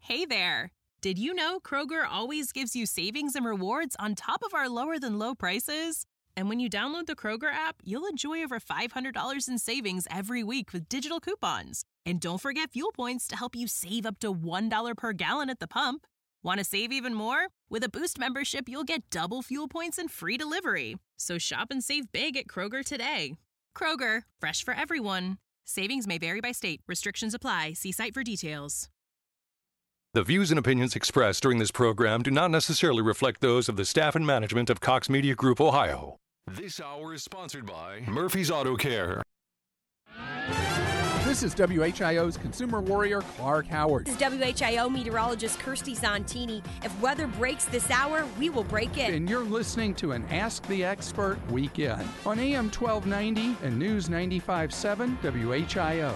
Hey there! Did you know Kroger always gives you savings and rewards on top of our lower-than-low prices? And when you download the Kroger app, you'll enjoy over $500 in savings every week with digital coupons. And don't forget fuel points to help you save up to $1 per gallon at the pump. Want to save even more? With a Boost membership, you'll get double fuel points and free delivery. So shop and save big at Kroger today. Kroger, fresh for everyone. Savings may vary by state. Restrictions apply. See site for details. The views and opinions expressed during this program do not necessarily reflect those of the staff and management of Cox Media Group, Ohio. This hour is sponsored by Murphy's Auto Care. This is WHIO's consumer warrior, Clark Howard. This is WHIO meteorologist Kirsty Zontini. If weather breaks this hour, we will break it. And you're listening to an Ask the Expert weekend on AM 1290 and News 95.7 WHIO.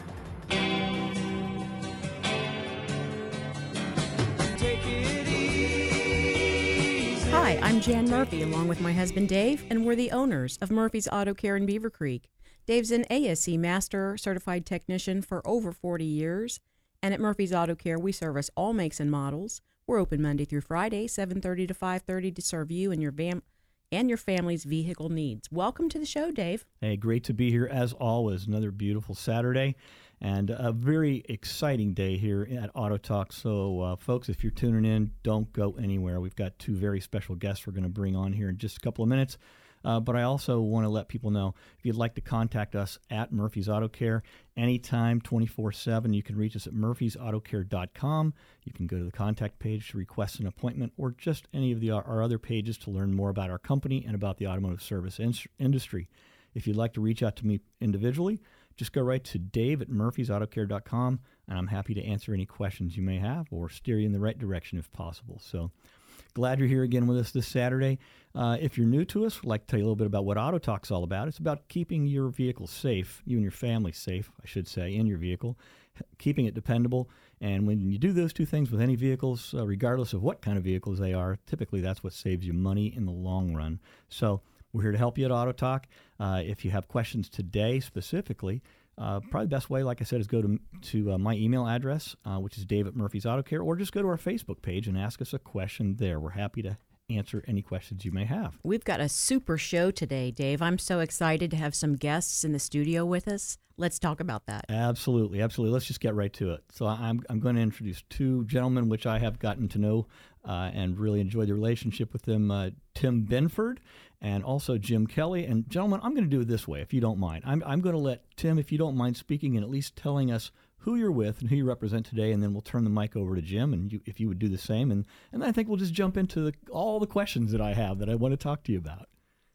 Hi, I'm Jan Murphy, along with my husband Dave, and we're the owners of Murphy's Auto Care in Beaver Creek. Dave's an ASE Master Certified Technician for over 40 years, and at Murphy's Auto Care, we service all makes and models. We're open Monday through Friday, 7:30 to 5:30, to serve you and your family's vehicle needs. Welcome to the show, Dave. Hey, great to be here as always. Another beautiful Saturday and a very exciting day here at Auto Talk. So, folks, if you're tuning in, don't go anywhere. We've got two very special guests we're going to bring on here in just a couple of minutes. But I also want to let people know, if you'd like to contact us at Murphy's Auto Care anytime, 24/7, you can reach us at murphysautocare.com. You can go to the contact page to request an appointment, or just any of our other pages to learn more about our company and about the automotive service industry. If you'd like to reach out to me individually, just go right to Dave at murphysautocare.com, and I'm happy to answer any questions you may have or steer you in the right direction if possible. So glad you're here again with us this Saturday. If you're new to us, I'd like to tell you a little bit about what Auto Talk's all about. It's about keeping your vehicle safe, you and your family safe, I should say, in your vehicle, keeping it dependable. And when you do those two things with any vehicles, regardless of what kind of vehicles they are, typically that's what saves you money in the long run. So we're here to help you at Auto Talk. If you have questions today specifically, probably the best way, like I said, is go to my email address, which is Dave at Murphy's Auto Care, or just go to our Facebook page and ask us a question there. We're happy to answer any questions you may have. We've got a super show today, Dave. I'm so excited to have some guests in the studio with us. Let's talk about that. Absolutely. Let's just get right to it. So I'm going to introduce two gentlemen which I have gotten to know and really enjoyed the relationship with them, Tim Benford and also Jim Kelly. And gentlemen, I'm going to do it this way, if you don't mind. I'm going to let Tim, if you don't mind speaking and at least telling us who you're with and who you represent today, and then we'll turn the mic over to Jim, and if you would do the same. And I think we'll just jump into all the questions that I have that I want to talk to you about.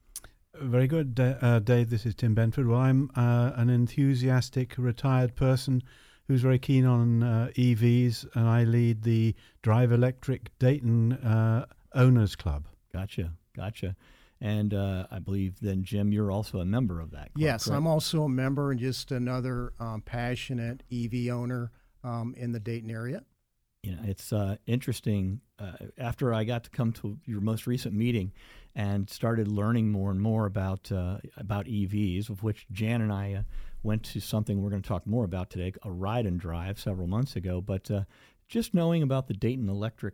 Very good, Dave. This is Tim Benford. Well, I'm an enthusiastic retired person who's very keen on EVs, and I lead the Drive Electric Dayton Owners Club. Gotcha. And I believe then, Jim, you're also a member of that club. Yes, correct? I'm also a member and just another passionate EV owner in the Dayton area. You know, it's interesting. After I got to come to your most recent meeting and started learning more and more about EVs, of which Jan and I went to something we're going to talk more about today, a ride and drive several months ago. But just knowing about the Dayton Electric,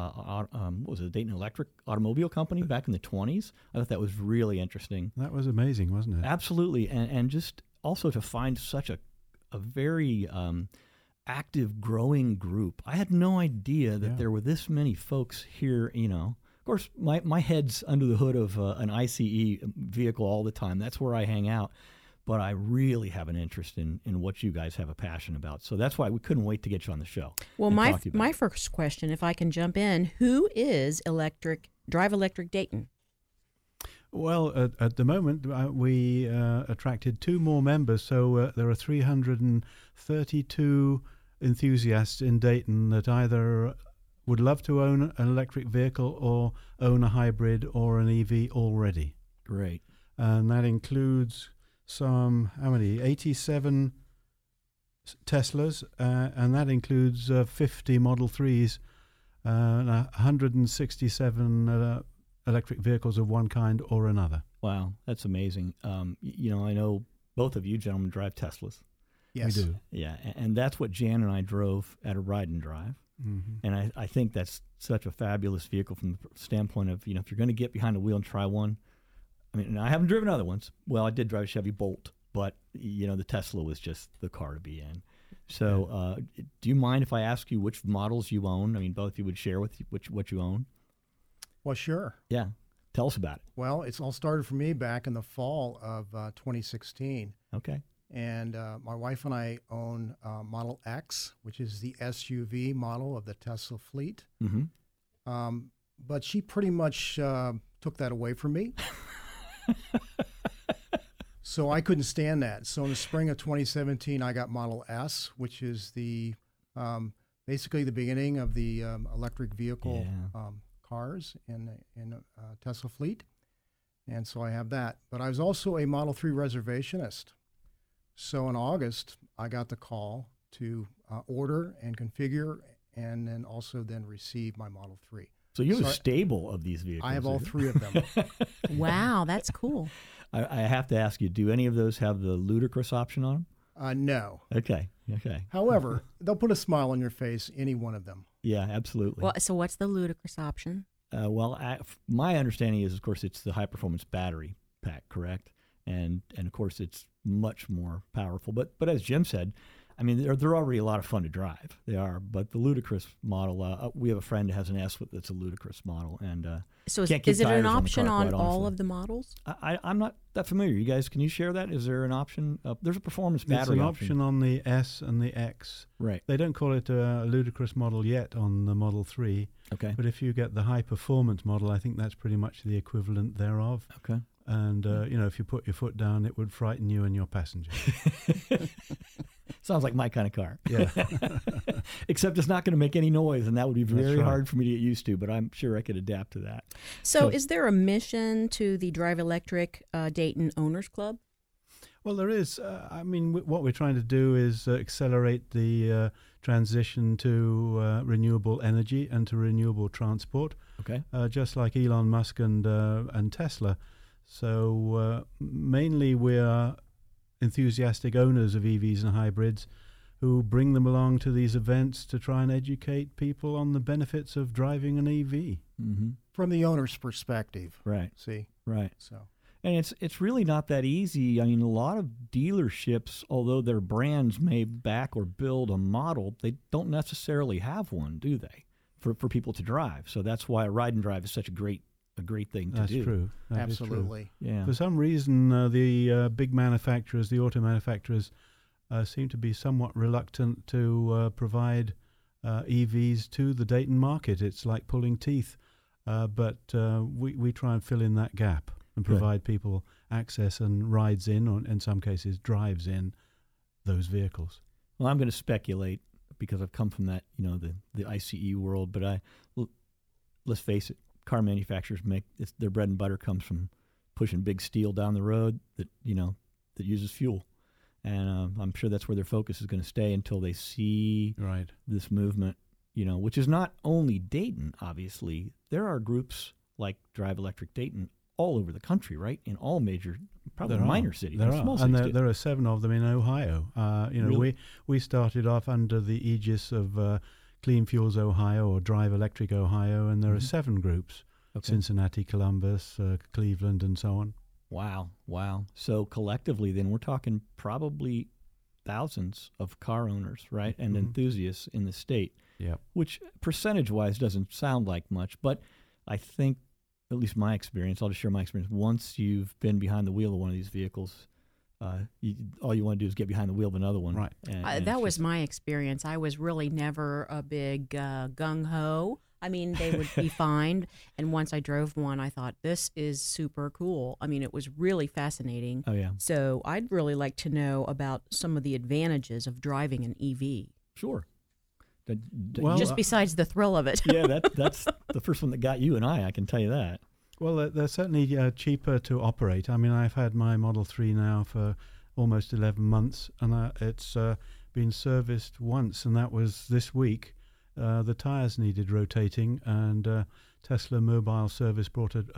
Dayton Electric Automobile Company back in the 20s, I thought that was really interesting. That was amazing, wasn't it? Absolutely, and just also to find such a very active, growing group. I had no idea that there were this many folks here, you know. Of course, my head's under the hood of an ICE vehicle all the time. That's where I hang out. But I really have an interest in what you guys have a passion about. So that's why we couldn't wait to get you on the show. Well, my first question, if I can jump in, who is Drive Electric Dayton? Well, at the moment, we attracted two more members. So there are 332 enthusiasts in Dayton that either would love to own an electric vehicle or own a hybrid or an EV already. Great. And that includes some, 87 Teslas, and that includes 50 Model 3s, 167 electric vehicles of one kind or another. Wow, that's amazing. I know both of you gentlemen drive Teslas. Yes. We do. Yeah, and that's what Jan and I drove at a ride and drive. Mm-hmm. And I think that's such a fabulous vehicle from the standpoint of, if you're going to get behind the wheel and try one. I mean, and I haven't driven other ones. Well, I did drive a Chevy Bolt, but, the Tesla was just the car to be in. So do you mind if I ask you which models you own? I mean, both of you would share with you what you own. Well, sure. Yeah. Tell us about it. Well, it's all started for me back in the fall of 2016. Okay. And my wife and I own Model X, which is the SUV model of the Tesla fleet. Mm-hmm. But she pretty much took that away from me. So I couldn't stand that. So in the spring of 2017, I got Model S, which is the basically the beginning of the electric vehicle cars in Tesla fleet. And so I have that. But I was also a Model 3 reservationist. So in August, I got the call to order and configure and then receive my Model 3. So you have a stable of these vehicles. I have all three of them. Wow, that's cool. I have to ask you, do any of those have the ludicrous option on them? No. Okay. However, they'll put a smile on your face, any one of them. Yeah, absolutely. Well, so what's the ludicrous option? My understanding is, of course, it's the high-performance battery pack, correct? And of course, it's much more powerful. But as Jim said, I mean, they're already a lot of fun to drive. They are. But the ludicrous model, we have a friend who has an S that's a ludicrous model, and so is can't it an on option on all honestly. of the models? I'm not that familiar. You guys, can you share that? Is there an option? There's a performance battery It's an option on the S and the X. Right. They don't call it a ludicrous model yet on the Model 3. Okay. But if you get the high performance model, I think that's pretty much the equivalent thereof. Okay. And, if you put your foot down, it would frighten you and your passenger. Sounds like my kind of car. Yeah. Except it's not going to make any noise, and that would be very right. hard for me to get used to, but I'm sure I could adapt to that. So is there a mission to the Drive Electric Dayton Owners Club? Well, there is. What we're trying to do is accelerate the transition to renewable energy and to renewable transport. Okay. Just like Elon Musk and Tesla. So mainly we're enthusiastic owners of EVs and hybrids who bring them along to these events to try and educate people on the benefits of driving an EV. Mm-hmm. From the owner's perspective. Right. See? Right. So. And it's really not that easy. I mean, a lot of dealerships, although their brands may back or build a model, they don't necessarily have one, do they, for people to drive? So that's why a ride and drive is such a great thing to do. That's true. That Absolutely. Is true. Yeah. For some reason, the big manufacturers, the auto manufacturers, seem to be somewhat reluctant to provide EVs to the Dayton market. It's like pulling teeth. But we try and fill in that gap and provide people access and rides in, or in some cases drives in, those vehicles. Well, I'm going to speculate because I've come from that, the ICE world. But let's face it, car manufacturers their bread and butter comes from pushing big steel down the road that uses fuel, and I'm sure that's where their focus is going to stay until they see this movement. Which is not only Dayton. Obviously, there are groups like Drive Electric Dayton all over the country, right? In all major, probably minor cities, small cities. And there are 7 of them in Ohio. Really? we started off under the aegis of Clean Fuels Ohio or Drive Electric Ohio, and there are 7 groups: Cincinnati, Columbus, Cleveland, and so on. Wow. So collectively, then we're talking probably thousands of car owners, right, and enthusiasts in the state. Yeah. Which percentage-wise doesn't sound like much, but I think, at least my experience, I'll just share my experience. Once you've been behind the wheel of one of these vehicles, all you want to do is get behind the wheel of another one. Right. And that was my experience. I was really never a big gung-ho. I mean, they would be fine. And once I drove one, I thought, this is super cool. I mean, it was really fascinating. Oh, yeah. So I'd really like to know about some of the advantages of driving an EV. Sure. Just besides the thrill of it. Yeah, that's the first one that got you and I can tell you that. Well, they're certainly cheaper to operate. I mean, I've had my Model 3 now for almost 11 months, and it's been serviced once, and that was this week. The tires needed rotating, and Tesla Mobile Service brought a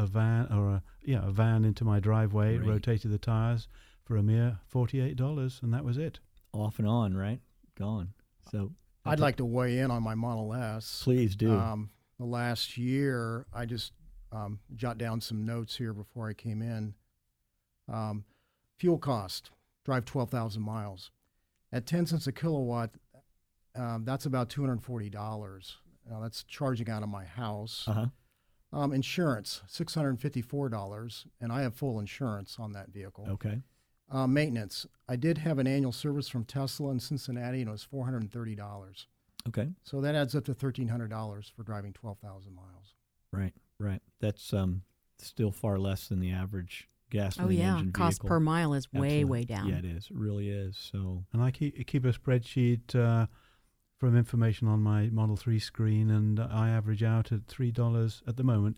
van into my driveway, rotated the tires for a mere $48, and that was it. off and on, right? Gone. So I'd like to weigh in on my Model S. Please do. The last year, I just jot down some notes here before I came in. Fuel cost, drive 12,000 miles. At 10 cents a kilowatt, that's about $240. Now, that's charging out of my house. Insurance, $654, and I have full insurance on that vehicle. Okay. Maintenance, I did have an annual service from Tesla in Cincinnati, and it was $430. Okay. So that adds up to $1,300 for driving 12,000 miles. Right. That's still far less than the average gasoline engine cost vehicle. per mile is Absolutely. way down. Yeah, it is. It really is. So, and I keep a spreadsheet from information on my Model 3 screen, and I average out at $3 at the moment,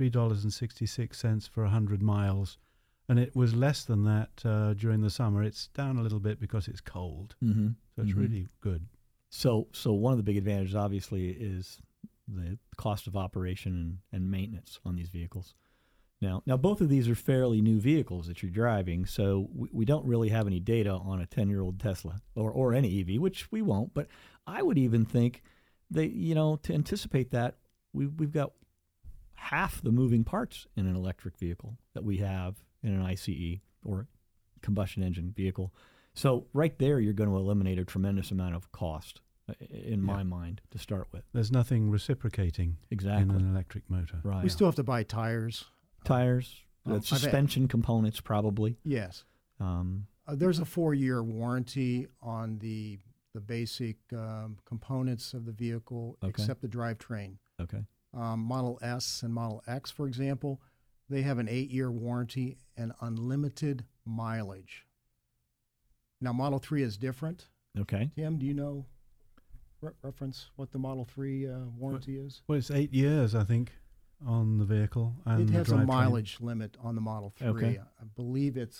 $3.66 for 100 miles. And it was less than that during the summer. It's down a little bit because it's cold. mm-hmm. So it's really good. So one of the big advantages, obviously, is the cost of operation and maintenance on these vehicles. Now, both of these are fairly new vehicles that you're driving, so we don't really have any data on a 10-year-old Tesla or any EV, which we won't. But I would even think that, to anticipate that, we've got half the moving parts in an electric vehicle that we have in an ICE or combustion engine vehicle. So right there, you're going to eliminate a tremendous amount of cost, in my mind, to start with. There's nothing reciprocating in an electric motor. Right. We still have to buy tires. Suspension components, probably. Yes. There's a 4-year warranty on the basic components of the vehicle, except the drivetrain. Okay. Model S and Model X, for example, they have an 8-year warranty and unlimited mileage. Now, Model 3 is different. Okay. Tim, do you know reference what the Model 3 warranty is? Well, it's 8 years, I think, on the vehicle. And it has the a drivetrain. mileage limit on the Model 3. Okay. I believe it's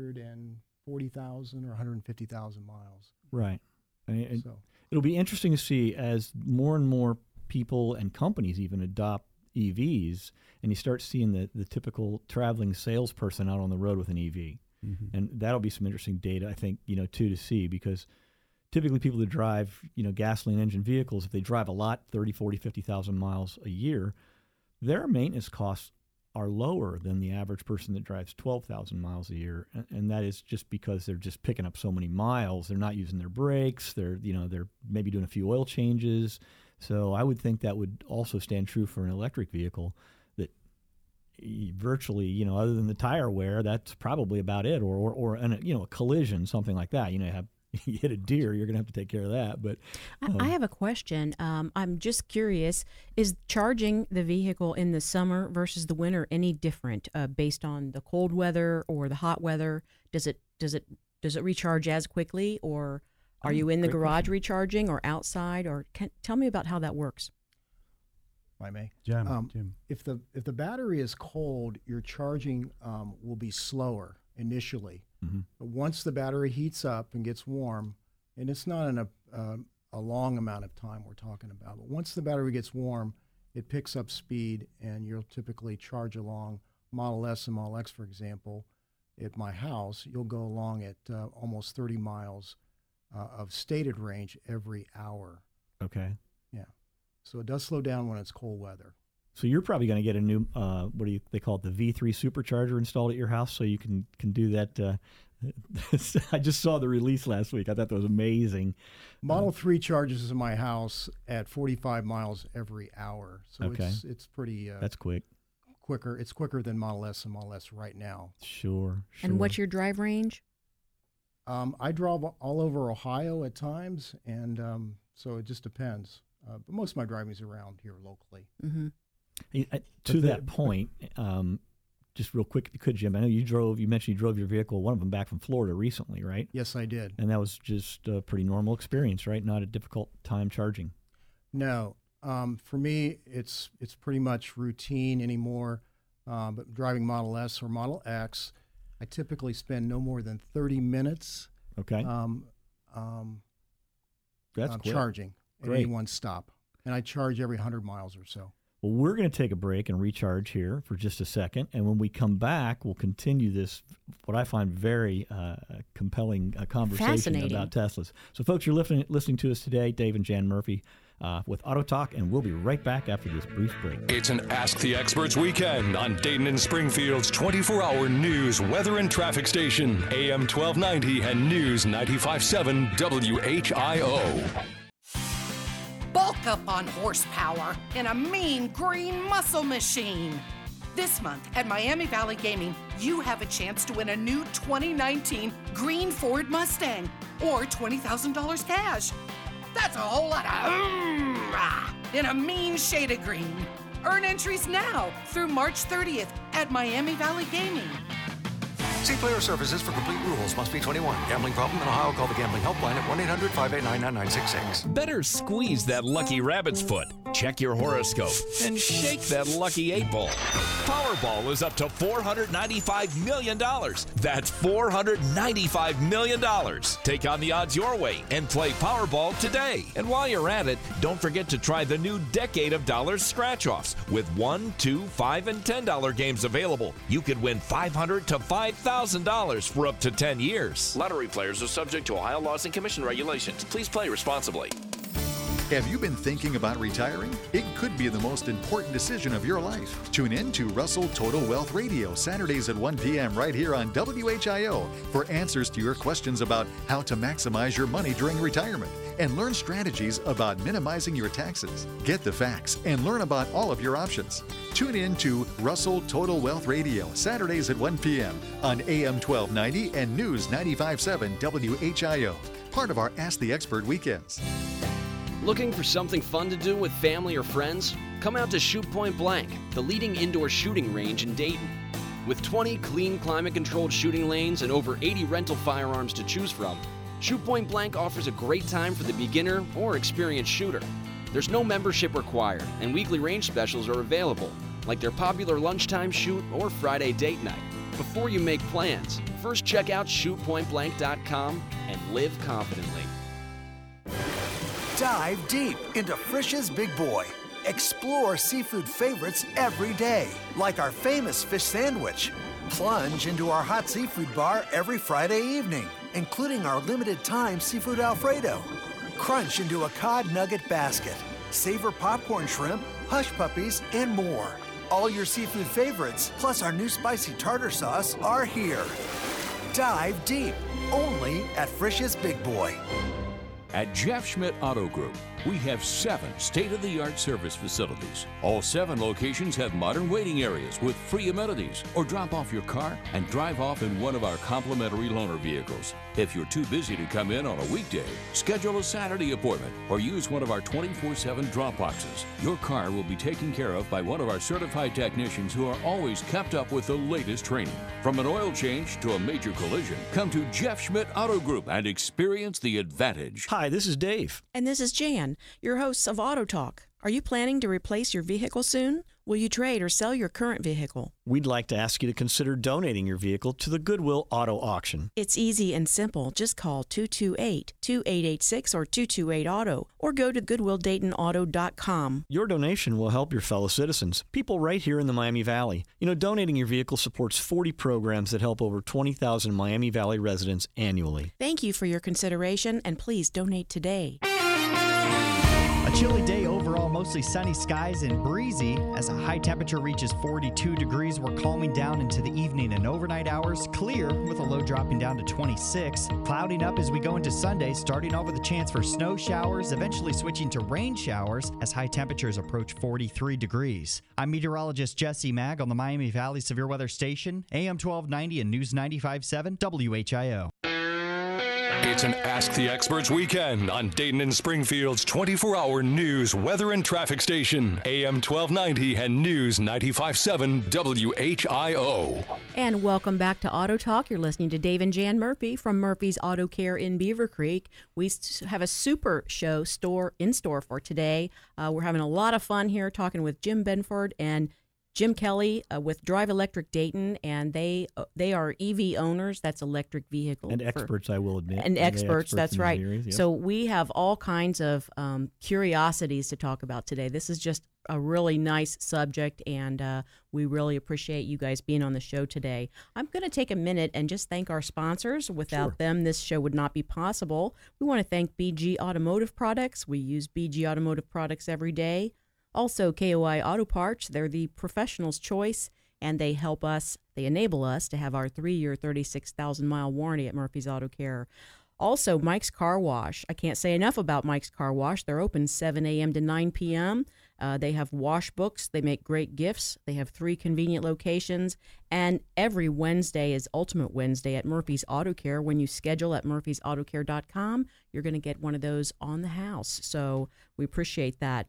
140,000 or 150,000 miles. Right. So it'll be interesting to see as more and more people and companies even adopt EVs, and you start seeing the typical traveling salesperson out on the road with an EV. Mm-hmm. And that'll be some interesting data, I think, too, to see, because typically people that drive, gasoline engine vehicles, if they drive a lot, 30, 40, 50,000 miles a year, their maintenance costs are lower than the average person that drives 12,000 miles a year. And that is just because they're just picking up so many miles. They're not using their brakes. They're maybe doing a few oil changes. So I would think that would also stand true for an electric vehicle, that virtually, other than the tire wear, that's probably about it. Or a collision, something like that. You hit a deer, you're going to have to take care of that. But I have a question. I'm just curious, is charging the vehicle in the summer versus the winter any different based on the cold weather or the hot weather? Does it recharge as quickly, or are you in the garage recharging or outside? Or tell me about how that works. If I may. Jim. If the battery is cold, your charging will be slower initially. Mm-hmm. But once the battery heats up and gets warm, and it's not in a long amount of time we're talking about, but once the battery gets warm, it picks up speed, and you'll typically charge along. Model S and Model X, for example, at my house, you'll go along at almost 30 miles of stated range every hour. Okay. Yeah. So it does slow down when it's cold weather. So you're probably going to get a new, they call it, the V3 supercharger installed at your house, so you can do that. I just saw the release last week. I thought that was amazing. Model 3 charges in my house at 45 miles every hour. So okay. It's pretty... That's quick. Quicker. It's quicker than Model S and Model S right now. Sure. And what's your drive range? I drive all over Ohio at times, and so it just depends. But most of my driving is around here locally. Mm-hmm. To that point, just real quick, if you could, Jim, I know you mentioned you drove your vehicle, one of them, back from Florida recently, right? Yes, I did. And that was just a pretty normal experience, right? Not a difficult time charging. No. For me, it's pretty much routine anymore. But driving Model S or Model X, I typically spend no more than 30 minutes okay. That's charging at any one stop. And I charge every 100 miles or so. Well, we're going to take a break and recharge here for just a second. And when we come back, we'll continue this, what I find very compelling conversation about Teslas. So, folks, you're listening to us today, Dave and Jan Murphy, with Auto Talk, and we'll be right back after this brief break. It's an Ask the Experts weekend on Dayton and Springfield's 24-hour news, weather, and traffic station, AM 1290 and News 95.7 WHIO. Bulk up on horsepower in a mean green muscle machine. This month at Miami Valley Gaming, you have a chance to win a new 2019 green Ford Mustang or $20,000 cash. That's a whole lot of in a mean shade of green. Earn entries now through March 30th at Miami Valley Gaming. See Player Services for complete rules. Must be 21. Gambling problem in Ohio? Call the Gambling Helpline at 1-800-589-9966. Better squeeze that lucky rabbit's foot. Check your horoscope and shake that lucky 8-ball. Powerball is up to $495 million. That's $495 million. Take on the odds your way and play Powerball today. And while you're at it, don't forget to try the new Decade of Dollars scratch-offs. With $1, $2, $5, and $10 games available, you could win $500 to $5,000 for up to 10 years. Lottery players are subject to Ohio laws and commission regulations. Please play responsibly. Have you been thinking about retiring? It could be the most important decision of your life. Tune in to Russell Total Wealth Radio Saturdays at 1 p.m. right here on WHIO for answers to your questions about how to maximize your money during retirement and learn strategies about minimizing your taxes. Get the facts and learn about all of your options. Tune in to Russell Total Wealth Radio Saturdays at 1 p.m. on AM 1290 and News 95.7 WHIO, part of our Ask the Expert weekends. Looking for something fun to do with family or friends? Come out to Shoot Point Blank, the leading indoor shooting range in Dayton. With 20 clean, climate-controlled shooting lanes and over 80 rental firearms to choose from, Shoot Point Blank offers a great time for the beginner or experienced shooter. There's no membership required, and weekly range specials are available, like their popular lunchtime shoot or Friday date night. Before you make plans, first check out shootpointblank.com and live confidently. Dive deep into Frisch's Big Boy. Explore seafood favorites every day, like our famous fish sandwich. Plunge into our hot seafood bar every Friday evening, including our limited-time seafood Alfredo. Crunch into a cod nugget basket. Savor popcorn shrimp, hush puppies, and more. All your seafood favorites, plus our new spicy tartar sauce, are here. Dive deep, only at Frisch's Big Boy. At Jeff Schmidt Auto Group, we have 7 state-of-the-art service facilities. All 7 locations have modern waiting areas with free amenities, or drop off your car and drive off in one of our complimentary loaner vehicles. If you're too busy to come in on a weekday, schedule a Saturday appointment or use one of our 24/7 drop boxes. Your car will be taken care of by one of our certified technicians who are always kept up with the latest training. From an oil change to a major collision, come to Jeff Schmidt Auto Group and experience the advantage. Hi, this is Dave. And this is Jan, your hosts of Auto Talk. Are you planning to replace your vehicle soon? Will you trade or sell your current vehicle? We'd like to ask you to consider donating your vehicle to the Goodwill Auto Auction. It's easy and simple. Just call 228-2886 or 228-AUTO or go to GoodwillDaytonAuto.com. Your donation will help your fellow citizens, people right here in the Miami Valley. You know, donating your vehicle supports 40 programs that help over 20,000 Miami Valley residents annually. Thank you for your consideration, and please donate today. A chilly day overall, mostly sunny skies and breezy. As a high temperature reaches 42 degrees, we're calming down into the evening and overnight hours. Clear with a low dropping down to 26. Clouding up as we go into Sunday, starting off with a chance for snow showers, eventually switching to rain showers as high temperatures approach 43 degrees. I'm meteorologist Jesse Mag on the Miami Valley Severe Weather Station, AM 1290 and News 95.7 WHIO. It's an Ask the Experts weekend on Dayton and Springfield's 24-hour news, weather, and traffic station, AM 1290 and News 95.7 WHIO. And welcome back to Auto Talk. You're listening to Dave and Jan Murphy from Murphy's Auto Care in Beaver Creek. We have a super show in store for today. We're having a lot of fun here talking with Jim Benford and Jim Kelly with Drive Electric Dayton, and they are EV owners. That's electric vehicle. And experts, I will admit. And experts, that's right. Areas, yes. So we have all kinds of curiosities to talk about today. This is just a really nice subject, and we really appreciate you guys being on the show today. I'm going to take a minute and just thank our sponsors. Without them, this show would not be possible. We want to thank BG Automotive Products. We use BG Automotive Products every day. Also, KOI Auto Parts. They're the professional's choice, and they enable us to have our 3-year, 36,000-mile warranty at Murphy's Auto Care. Also, Mike's Car Wash. I can't say enough about Mike's Car Wash. They're open 7 a.m. to 9 p.m. They have wash books. They make great gifts. They have 3 convenient locations. And every Wednesday is Ultimate Wednesday at Murphy's Auto Care. When you schedule at murphysautocare.com, you're going to get one of those on the house. So we appreciate that.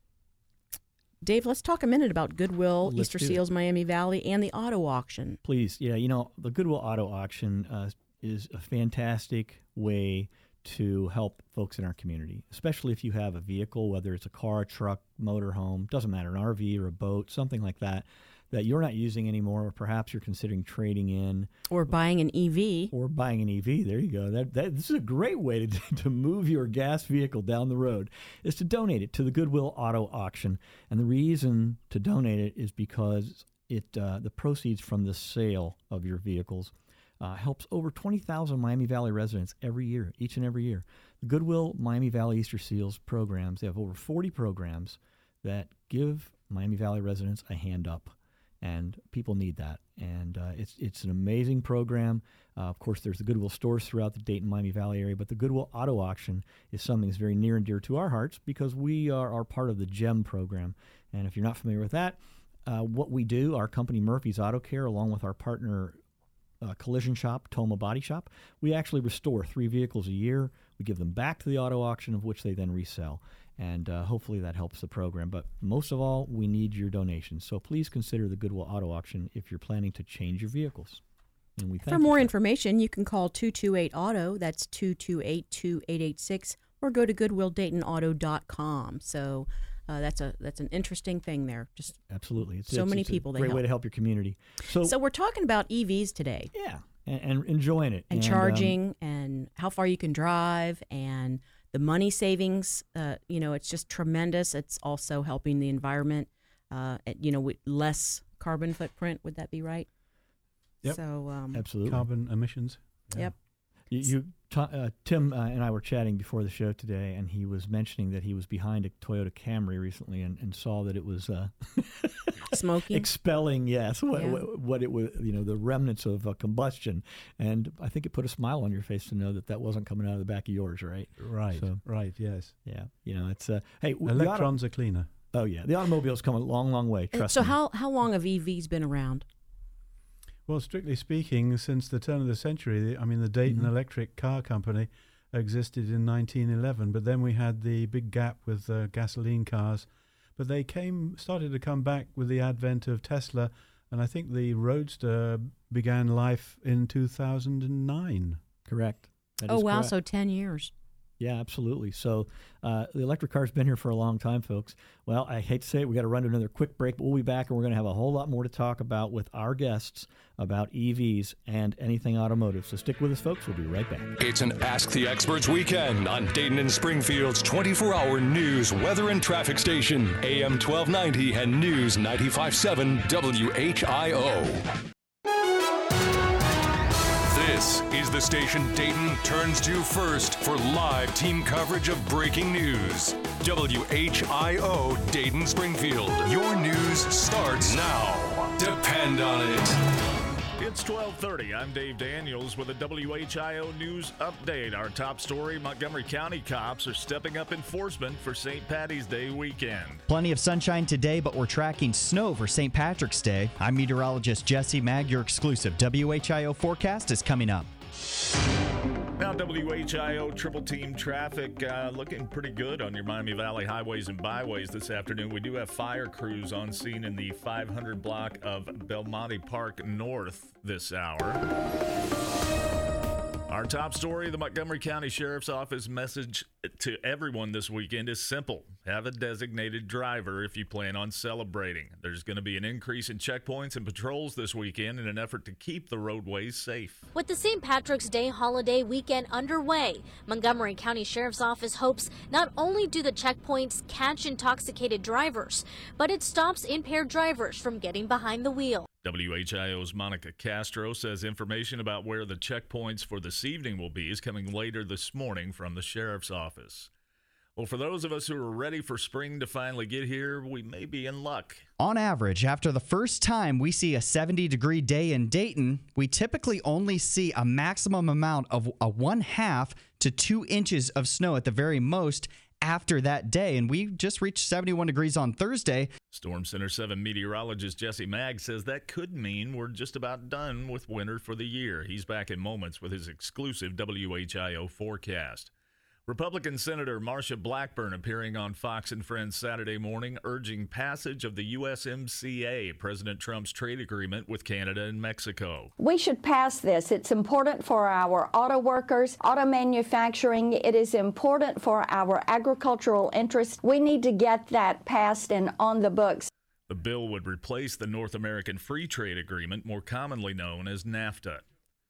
Dave, let's talk a minute about Goodwill, Easter Seals, Miami Valley, and the auto auction. Please. Yeah, the Goodwill Auto Auction is a fantastic way to help folks in our community, especially if you have a vehicle, whether it's a car, truck, motorhome, doesn't matter, an RV or a boat, something like that you're not using anymore, or perhaps you're considering trading in. Or buying an EV. There you go. This is a great way to move your gas vehicle down the road, is to donate it to the Goodwill Auto Auction. And the reason to donate it is because the proceeds from the sale of your vehicles helps over 20,000 Miami Valley residents each and every year. The Goodwill Miami Valley Easter Seals programs, they have over 40 programs that give Miami Valley residents a hand up, and people need that. And it's an amazing program. Of course, there's the Goodwill stores throughout the Dayton, Miami Valley area, but the Goodwill Auto Auction is something that's very near and dear to our hearts because we are part of the GEM program. And if you're not familiar with that, what we do, our company Murphy's Auto Care, along with our partner collision shop, Toma Body Shop, we actually restore 3 vehicles a year. We give them back to the auto auction, of which they then resell. And hopefully that helps the program. But most of all, we need your donations. So please consider the Goodwill Auto Auction if you're planning to change your vehicles. And we thank For more information, you can call 228-AUTO. That's 228-2886. Or go to GoodwillDaytonAuto.com. So that's an interesting thing there. Just absolutely, it's many people. Great way to help your community. So we're talking about EVs today. Yeah, and enjoying it and charging and how far you can drive and the money savings. It's just tremendous. It's also helping the environment. With less carbon footprint. Would that be right? Yep. So absolutely, carbon emissions. Yeah. Yep. Tim and I were chatting before the show today, and he was mentioning that he was behind a Toyota Camry recently and saw that it was smoking, expelling, what it was, the remnants of combustion. And I think it put a smile on your face to know that wasn't coming out of the back of yours, right? Right, right, yes. Yeah, it's hey, electrons are cleaner. Oh yeah, the automobile's come a long, long way. Trust me. So how long have EVs been around? Well, strictly speaking, since the turn of the century, the Dayton Electric Car Company existed in 1911, but then we had the big gap with gasoline cars. But they started to come back with the advent of Tesla, and I think the Roadster began life in 2009. Correct. Oh, wow, correct. So 10 years. Yeah, absolutely. So the electric car's been here for a long time, folks. Well, I hate to say it, we got to run to another quick break, but we'll be back, and we're going to have a whole lot more to talk about with our guests about EVs and anything automotive. So stick with us, folks. We'll be right back. It's an Ask the Experts weekend on Dayton and Springfield's 24-hour news, weather, and traffic station, AM 1290 and News 95.7 WHIO. This is the station Dayton turns to first for live team coverage of breaking news. WHIO Dayton Springfield. Your news starts now. Depend on it. It's 12:30. I'm Dave Daniels with a WHIO News Update. Our top story, Montgomery County cops are stepping up enforcement for St. Patty's Day weekend. Plenty of sunshine today, but we're tracking snow for St. Patrick's Day. I'm meteorologist Jesse Mag. Your exclusive WHIO forecast is coming up. Now, WHIO Triple Team traffic looking pretty good on your Miami Valley highways and byways this afternoon. We do have fire crews on scene in the 500 block of Belmonte Park North this hour. Our top story, the Montgomery County Sheriff's Office message to everyone this weekend is simple. Have a designated driver if you plan on celebrating. There's going to be an increase in checkpoints and patrols this weekend in an effort to keep the roadways safe. With the St. Patrick's Day holiday weekend underway, Montgomery County Sheriff's Office hopes not only do the checkpoints catch intoxicated drivers, but it stops impaired drivers from getting behind the wheel. WHIO's Monica Castro says information about where the checkpoints for this evening will be is coming later this morning from the Sheriff's Office. Well, for those of us who are ready for spring to finally get here, we may be in luck. On average, after the first time we see a 70-degree day in Dayton, we typically only see a maximum amount of 1/2 to 2 inches of snow at the very most after that day, and we just reached 71 degrees on Thursday. Storm Center 7 meteorologist Jesse Magg says that could mean we're just about done with winter for the year. He's back in moments with his exclusive WHIO forecast. Republican Senator Marsha Blackburn appearing on Fox and Friends Saturday morning, urging passage of the USMCA, President Trump's trade agreement with Canada and Mexico. We should pass this. It's important for our auto workers, auto manufacturing. It is important for our agricultural interests. We need to get that passed and on the books. The bill would replace the North American Free Trade Agreement, more commonly known as NAFTA.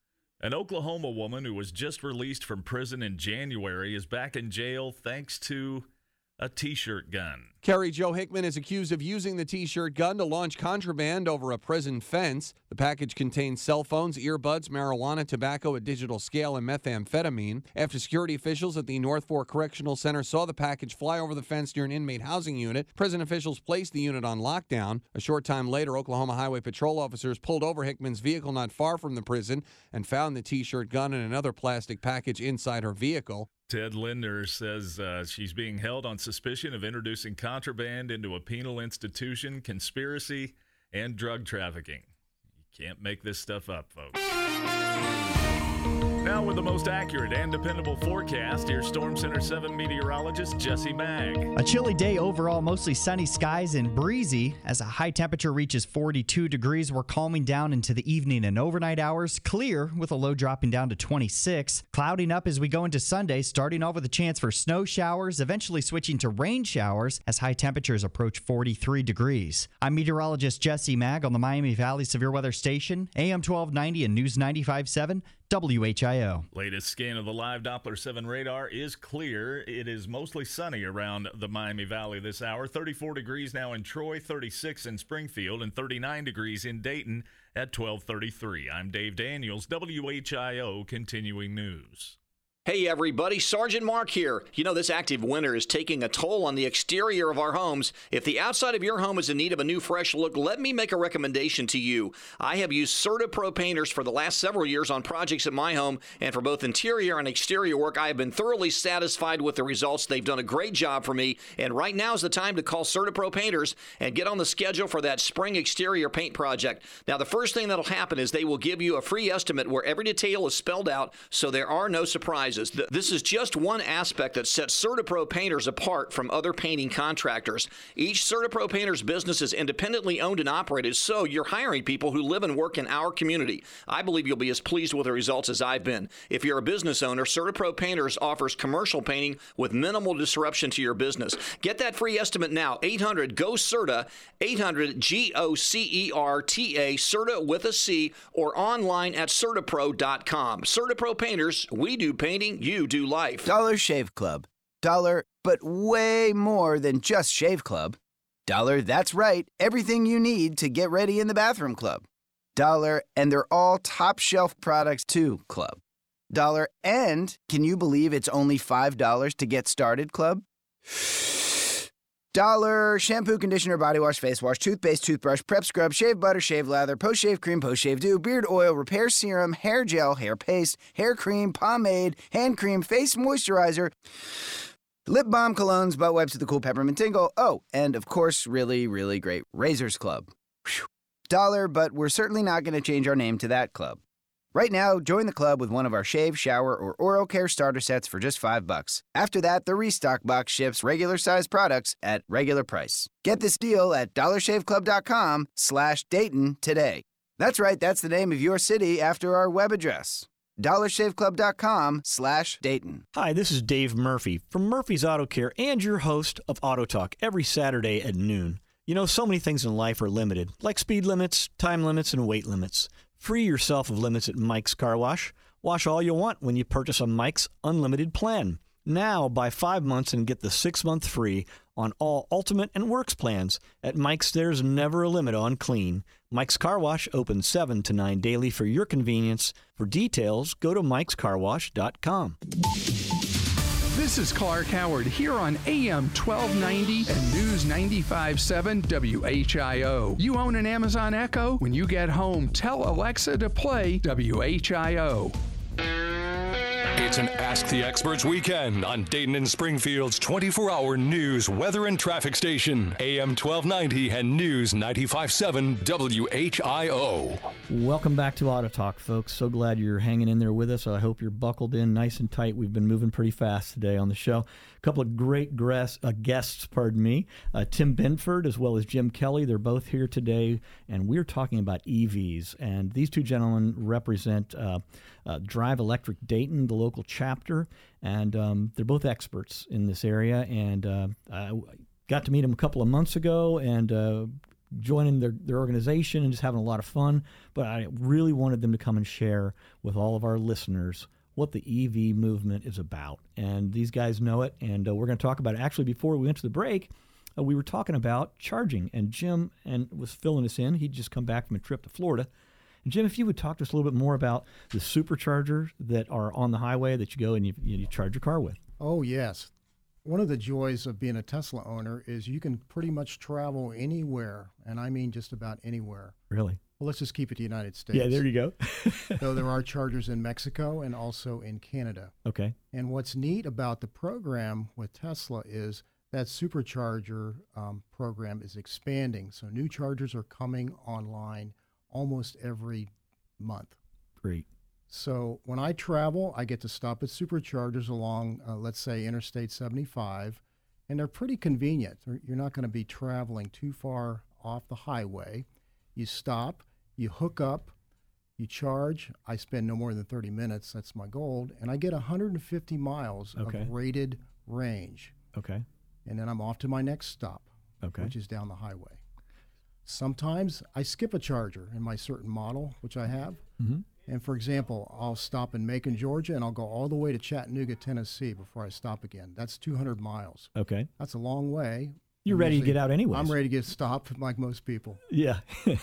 An Oklahoma woman who was just released from prison in January is back in jail thanks to a T-shirt gun. Carrie Jo Hickman is accused of using the T-shirt gun to launch contraband over a prison fence. The package contains cell phones, earbuds, marijuana, tobacco, a digital scale, and methamphetamine. After security officials at the North Fork Correctional Center saw the package fly over the fence near an inmate housing unit, prison officials placed the unit on lockdown. A short time later, Oklahoma Highway Patrol officers pulled over Hickman's vehicle not far from the prison and found the T-shirt gun and another plastic package inside her vehicle. Ted Linder says she's being held on suspicion of introducing contraband into a penal institution, conspiracy, and drug trafficking. You can't make this stuff up, folks. Now with the most accurate and dependable forecast, here's Storm Center 7 meteorologist Jesse Magg. A chilly day overall, mostly sunny skies and breezy. As a high temperature reaches 42 degrees, we're calming down into the evening and overnight hours. Clear with a low dropping down to 26. Clouding up as we go into Sunday, starting off with a chance for snow showers, eventually switching to rain showers as high temperatures approach 43 degrees. I'm meteorologist Jesse Magg on the Miami Valley Severe Weather Station, AM 1290 and News 95.7. WHIO. Latest scan of the live Doppler 7 radar is clear. It is mostly sunny around the Miami Valley this hour. 34 degrees now in Troy, 36 in Springfield, and 39 degrees in Dayton at 12:33. I'm Dave Daniels, WHIO Continuing News. Hey everybody, Sergeant Mark here. You know, this active winter is taking a toll on the exterior of our homes. If the outside of your home is in need of a new fresh look, let me make a recommendation to you. I have used CertaPro painters for the last several years on projects at my home, and for both interior and exterior work, I have been thoroughly satisfied with the results. They've done a great job for me, and right now is the time to call CertaPro painters and get on the schedule for that spring exterior paint project. Now, the first thing that'll happen is they will give you a free estimate where every detail is spelled out, so there are no surprises. This is just one aspect that sets CertaPro painters apart from other painting contractors. Each CertaPro painter's business is independently owned and operated, so you're hiring people who live and work in our community. I believe you'll be as pleased with the results as I've been. If you're a business owner, CertaPro Painters offers commercial painting with minimal disruption to your business. Get that free estimate now. 800-GO-CERTA, 800-GOCERTA, CERTA with a C, or online at CertaPro.com. CertaPro Painters, we do painting, you do life. Dollar Shave Club. Dollar, but way more than just Shave Club. Dollar, that's right, everything you need to get ready in the bathroom club. Dollar, and they're all top shelf products too, club. Dollar, and can you believe it's only $5 to get started, club? Dollar, shampoo, conditioner, body wash, face wash, toothpaste, toothbrush, prep scrub, shave butter, shave lather, post-shave cream, post-shave dew, beard oil, repair serum, hair gel, hair paste, hair cream, pomade, hand cream, face moisturizer, lip balm, colognes, butt wipes with the cool peppermint tingle. Oh, and of course, really, really great Razors Club. Whew. Dollar, but we're certainly not going to change our name to that club. Right now, join the club with one of our shave, shower, or oral care starter sets for just $5. After that, the Restock Box ships regular-sized products at regular price. Get this deal at dollarshaveclub.com/Dayton today. That's right, that's the name of your city after our web address. DollarShaveClub.com/Dayton. Hi, this is Dave Murphy from Murphy's Auto Care and your host of Auto Talk every Saturday at noon. You know, so many things in life are limited, like speed limits, time limits, and weight limits. Free yourself of limits at Mike's Car Wash. Wash all you want when you purchase a Mike's Unlimited plan. Now, buy 5 months and get the 6-month free on all Ultimate and Works plans. At Mike's, there's never a limit on clean. Mike's Car Wash opens 7 to 9 daily for your convenience. For details, go to mikescarwash.com. This is Clark Howard here on AM 1290 and News 95.7 WHIO. You own an Amazon Echo? When you get home, tell Alexa to play WHIO. It's an Ask the Experts weekend on Dayton and Springfield's 24-hour news, weather, and traffic station, AM 1290 and News 95.7 WHIO. Welcome back to Auto Talk, folks. So glad you're hanging in there with us. I hope you're buckled in nice and tight. We've been moving pretty fast today on the show. A couple of great guests, Tim Benford as well as Jim Kelly. They're both here today, and we're talking about EVs. And these two gentlemen represent Drive Electric Dayton, the local chapter, and they're both experts in this area. And I got to meet them a couple of months ago and joining their organization and just having a lot of fun. But I really wanted them to come and share with all of our listeners what the EV movement is about. And these guys know it, and we're going to talk about it. Actually, before we went to the break, we were talking about charging, and Jim was filling us in. He'd just come back from a trip to Florida. And Jim, if you would talk to us a little bit more about the superchargers that are on the highway that you go and you charge your car with. Oh, yes. One of the joys of being a Tesla owner is you can pretty much travel anywhere, and I mean just about anywhere. Really? Well, let's just keep it the United States. Yeah, there you go. So there are chargers in Mexico and also in Canada. Okay. And what's neat about the program with Tesla is that supercharger program is expanding. So new chargers are coming online almost every month. Great. So when I travel, I get to stop at superchargers along, let's say, Interstate 75, and they're pretty convenient. You're not going to be traveling too far off the highway. You stop, you hook up, you charge. I spend no more than 30 minutes. That's my goal. And I get 150 miles of rated range. Okay. And then I'm off to my next stop, which is down the highway. Sometimes I skip a charger in my certain model, which I have. Mm-hmm. And for example, I'll stop in Macon, Georgia, and I'll go all the way to Chattanooga, Tennessee before I stop again. That's 200 miles. Okay. That's a long way. You're ready to get out anyway. I'm ready to get stopped like most people. Yeah.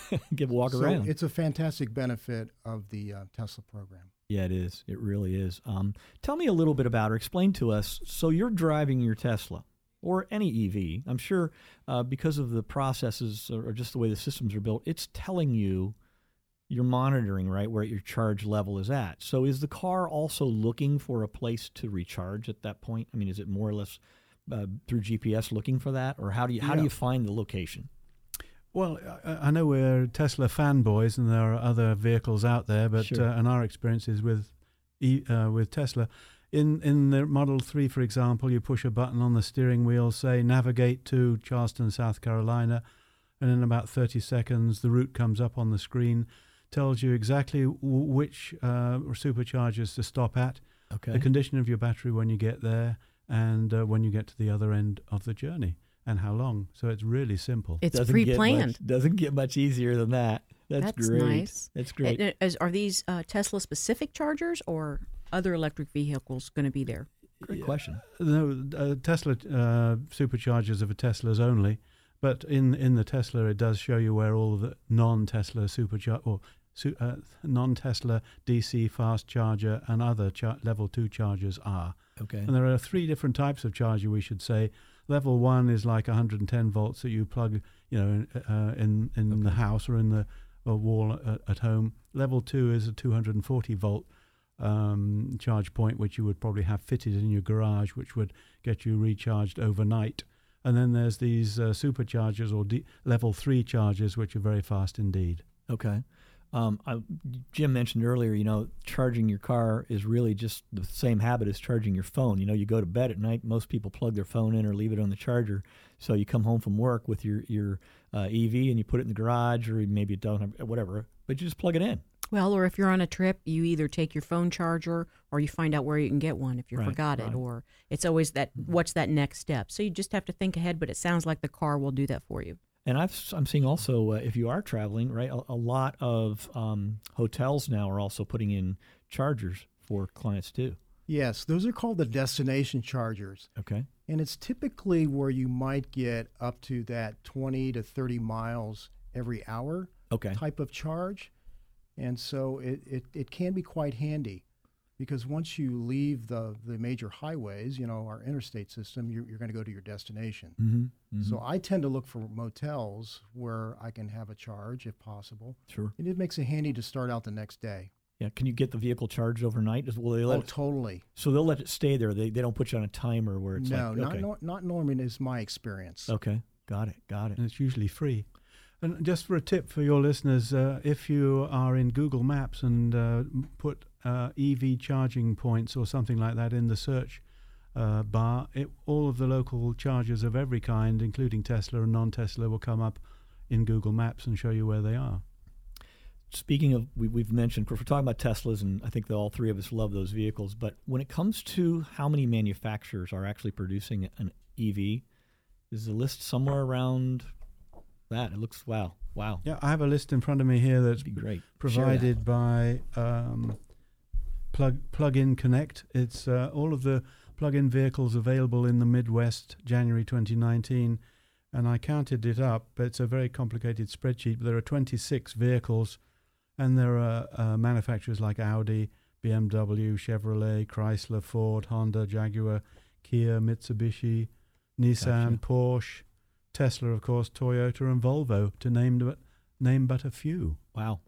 Walk around. It's a fantastic benefit of the Tesla program. Yeah, it is. It really is. Tell me a little bit about, or explain to us, so you're driving your Tesla or any EV. I'm sure because of the processes or just the way the systems are built, it's telling you, you're monitoring, right, where your charge level is at. So is the car also looking for a place to recharge at that point? I mean, is it more or less through GPS looking for that, or how do you find the location? Well, I know we're Tesla fanboys, and there are other vehicles out there, but Sure. And our experience is with Tesla. In the Model 3, for example, you push a button on the steering wheel, say navigate to Charleston, South Carolina, and in about 30 seconds, the route comes up on the screen, tells you exactly which superchargers to stop at, the condition of your battery when you get there, and when you get to the other end of the journey, and how long. So it's really simple. It's pre-planned. Doesn't get much easier than that. That's great. Nice. That's great. Are these Tesla-specific chargers or other electric vehicles going to be there? Great question. No, Tesla superchargers are for Teslas only, but in the Tesla it does show you where all of the non-Tesla non-Tesla DC fast charger and other level 2 chargers are. Okay. And there are 3 different types of charger, we should say. Level 1 is like 110 volts that you plug, in the house or in the wall at home. Level 2 is a 240 volt charge point, which you would probably have fitted in your garage, which would get you recharged overnight. And then there's these superchargers or level 3 chargers, which are very fast indeed. Okay. Jim mentioned earlier, charging your car is really just the same habit as charging your phone. You go to bed at night, most people plug their phone in or leave it on the charger. So you come home from work with your EV and you put it in the garage, or maybe you don't have whatever, but you just plug it in. Well, or if you're on a trip, you either take your phone charger or you find out where you can get one if you forgot it, or it's always that, what's that next step? So you just have to think ahead, but it sounds like the car will do that for you. And I'm seeing also, if you are traveling, right, a lot of hotels now are also putting in chargers for clients too. Yes, those are called the destination chargers. Okay. And it's typically where you might get up to that 20 to 30 miles every hour type of charge. And so it can be quite handy, because once you leave the major highways, our interstate system, you're going to go to your destination. Mm-hmm. Mm-hmm. So I tend to look for motels where I can have a charge if possible. Sure. And it makes it handy to start out the next day. Yeah. Can you get the vehicle charged overnight? Will they let totally. So they'll let it stay there. They don't put you on a timer where it's not normally is my experience. Okay. Got it. And it's usually free. And just for a tip for your listeners, if you are in Google Maps and put EV charging points or something like that in the search bar, all of the local chargers of every kind, including Tesla and non-Tesla, will come up in Google Maps and show you where they are. Speaking of, we've mentioned, we're talking about Teslas, and I think that all three of us love those vehicles, but when it comes to how many manufacturers are actually producing an EV, is the list somewhere around that? It looks, wow. Yeah, I have a list in front of me here that's provided by Plug-in Connect. It's all of the plug-in vehicles available in the Midwest, January 2019, and I counted it up. It's a very complicated spreadsheet, but there are 26 vehicles, and there are manufacturers like Audi, BMW, Chevrolet, Chrysler, Ford, Honda, Jaguar, Kia, Mitsubishi, Nissan, Porsche, Tesla, of course, Toyota, and Volvo, to name but a few. Wow.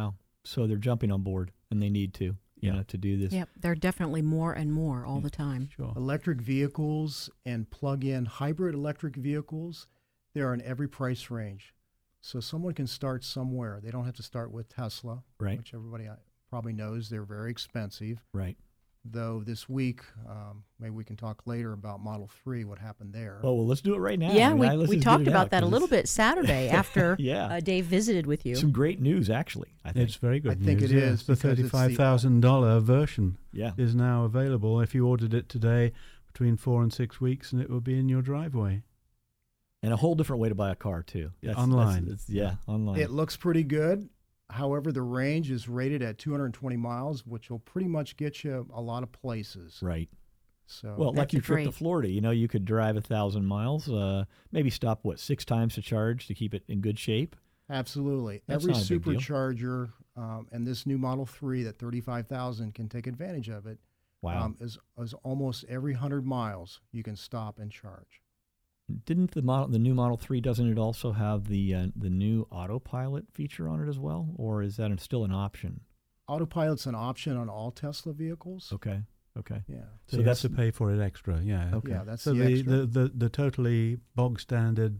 So they're jumping on board, and they need to, to do this. Yep, they're definitely more and more all the time. Sure. Electric vehicles and plug-in hybrid electric vehicles, they're in every price range. So someone can start somewhere. They don't have to start with Tesla, which everybody probably knows they're very expensive. Right. Though this week, maybe we can talk later about Model 3, what happened there. Oh, well, let's do it right now. Yeah, we talked about that a little bit Saturday after Dave visited with you. Some great news, actually. I think it's very good news. I think it is. The $35,000 version Yeah. is now available. If you ordered it today, between 4 and 6 weeks, and it will be in your driveway. And a whole different way to buy a car, too. Online. Online. It looks pretty good. However, the range is rated at 220 miles, which will pretty much get you a lot of places. Right. So, well, like your trip to Florida, you could drive 1,000 miles, maybe stop, 6 times to charge to keep it in good shape? Absolutely. Every supercharger and this new Model 3, that 35,000 can take advantage of it. Wow. Is almost every 100 miles you can stop and charge. Didn't the new Model 3, doesn't it also have the new autopilot feature on it as well, or is that still an option? Autopilot's an option on all Tesla vehicles. Okay. Yeah. So you have to pay for it extra. Yeah. Okay. Yeah, that's so the extra. the totally bog standard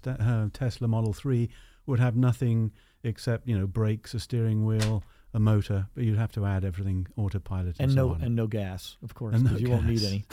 Tesla Model 3 would have nothing except brakes, a steering wheel, a motor, but you'd have to add everything autopilot and so on. And no gas, of course, because you won't need any.